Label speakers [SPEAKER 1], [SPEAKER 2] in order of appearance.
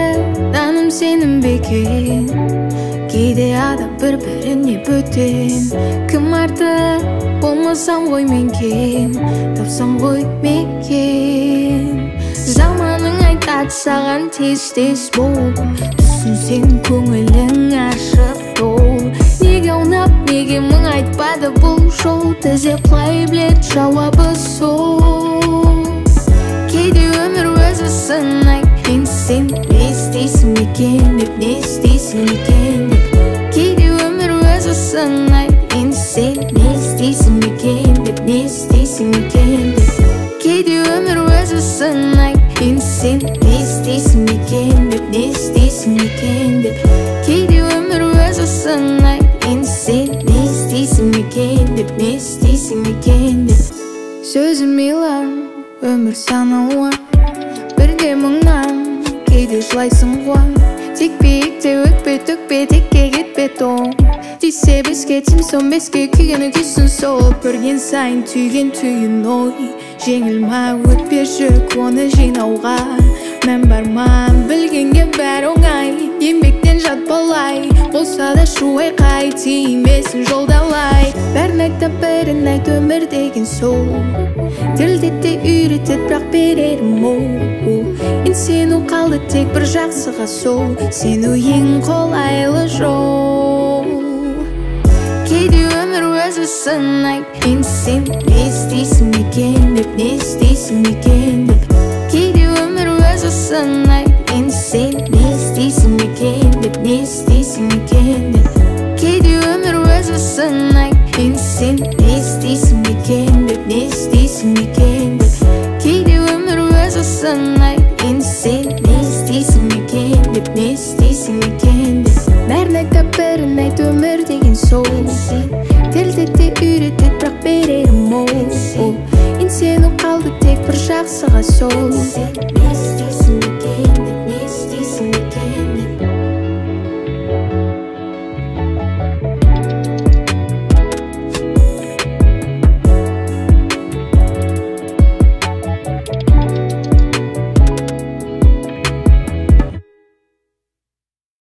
[SPEAKER 1] наным сенім бекен кейде адам бір-біріне бөтен кім артық болмасам ғой мен кем тапсам ғой мекен заманың айтады саған тез-тез бол түсінсең көңілің ашық бол неге ұнап неге мың айтпады бұл жол тізе құлай білет жауабы сол кейде өмір өзі сынай мен сен не істейсің екен деп не істейсің екен деп кейде өмір өзі сынай мен сен не істейсің екен деп не істейсің екен деп кейде өмір өзі сынай мен сен не істейсің екен деп не істейсің екен деп кейде өмір өзі сынай мен сен не істейсің екен деп не істейсің екен деп сөзі милан өмір санауы бірде мұңнан кейде жылайсың ғой текпе-екте өкпе төкпе текке кетпе тоң тисе беске тимсон беске күйгені күйсін сол көрген сайын түйген түйін ой жеңіл ма өтпе жүк оны жинауға мән бар ма білгенге бәрі оңай еңбектен жат балай болса да шу айқай тимесін жолдалай бәрін айтып бірін айт өмір деген сол тілдетте үйретет бірақ берерім мол сену қалды тек бір жақсыға сол сену ең қолайлы жол кейде өмір өзі сынай мен сен не істейсің екен деп не істейсің екен деп кейде өмір өзі сынай мен сен не істейсің екен деп не істейсің екен деп кейде өмір өзі сынай мен сен не істейсің екен деп не істейсің екен деп кейде өмір өзі сынай мен сен не істейсің екен деп не істейсің екен деп бәрін айтып бірін айт өмір деген сол тілдетте үйретет бірақ берерім мол сену қалды тек бір жақсыға сол